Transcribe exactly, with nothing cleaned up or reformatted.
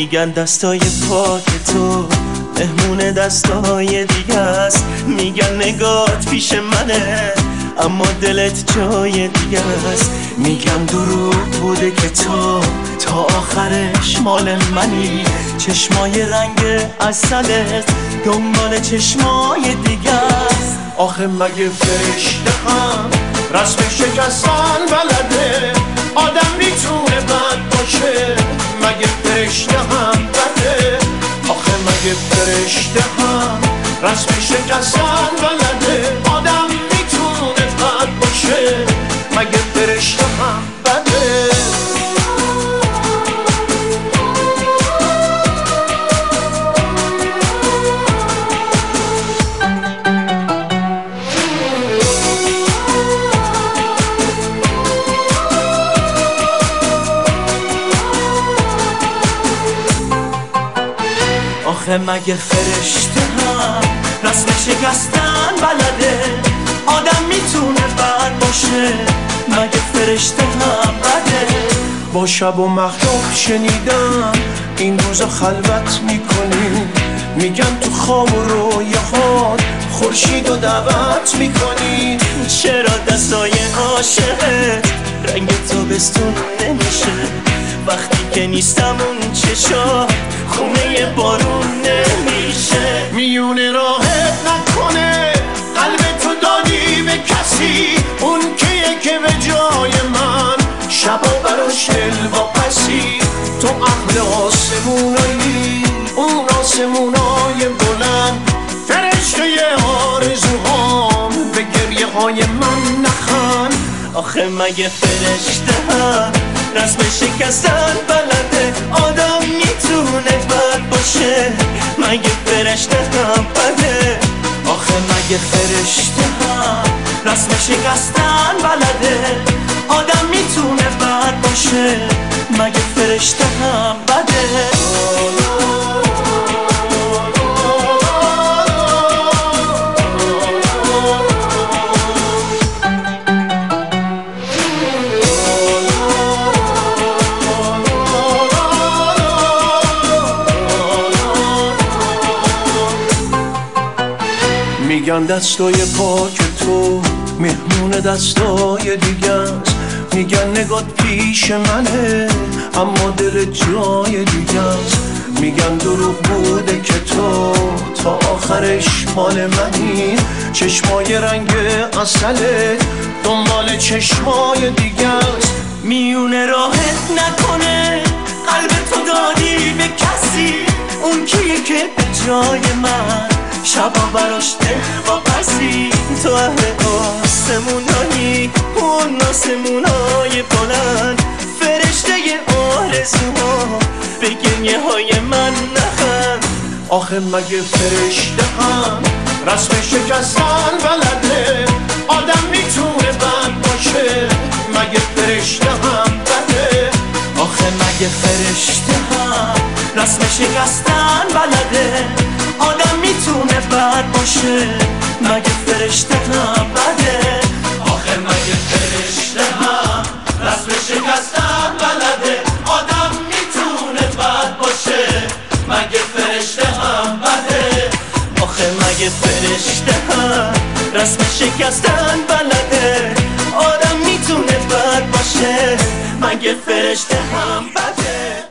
میگن دستای پاک تو مهمون دستای دیگه است. میگن نگات پیش منه اما دلت جای دیگه است. میگم دروغ بوده که تو تا آخرش مال منی. چشمای رنگ عسلت دنبال چشمای دیگه است. آخه مگه فرشته هم رسم شکستن بلده؟ آدم میتونه بد باشه؟ مگه فرشته هم بده؟ آخه مگه فرشته هم رسم شکستن بلده؟ آدم میتونه بد باشه؟ مگه فرشته هم بده؟ آخه مگه فرشته هم رسم شکستن بلده؟ آدم میتونه بد باشه؟ مگه فرشته هم بده؟ با شب و مهتاب شنیدم این روزا خلوت میکنی. میگن تو خواب و رویاهات خورشید و دعوت میکنی. چرا دستای عاشقت رنگ تابستون نمیشه؟ وقتی که نیستم اون چشا خونه بارون نمیشه. میونه راهت نکنه قلب تو دادی به کسی، اون کیه که به جای من شبا براش دل واپسی. تو اهل آسمونایی، اون آسمونای بلند، فرشته آرزوهام، به گریه های من نخند. آخه مگه فرشته هم رسم شکستن بلده؟ آدم میتونه بد باشه؟ مگه فرشته هم بده؟ آخه مگه فرشته هم رسم شکستن بلده؟ آدم میتونه بد باشه؟ مگه فرشته هم بده؟ میگن دستای پاک تو مهمون دستای دیگه است. میگن نگات پیش منه اما دل جای دیگه است. میگن دروغ بوده که تو تا آخرش مال منی. چشمای رنگ عسله دنبال چشمای دیگه است. میونه راهت نکنه قلب تو دادی به کسی، اون کیه که به جای من شبا براش دل واپسی. تو اهل آسمونایی، اون آسمونای بلند، فرشته آرزوها، به گریه های من نخند. آخه مگه فرشته هم رسم شکستن بلده؟ آدم میتونه بد باشه؟ مگه فرشته هم بده؟ آخه مگه فرشته هم رسم شکستن بلده؟ آدم میتونه بد باشه؟ مگه فرشته هم بده؟ آخه مگه فرشته هم رسم شکستن بلده؟ آدم میتونه بد باشه؟ مگه فرشته هم بده؟ آخه مگه فرشته هم رسم شکستن بلده؟ آدم میتونه بد باشه؟ مگه فرشته هم بده؟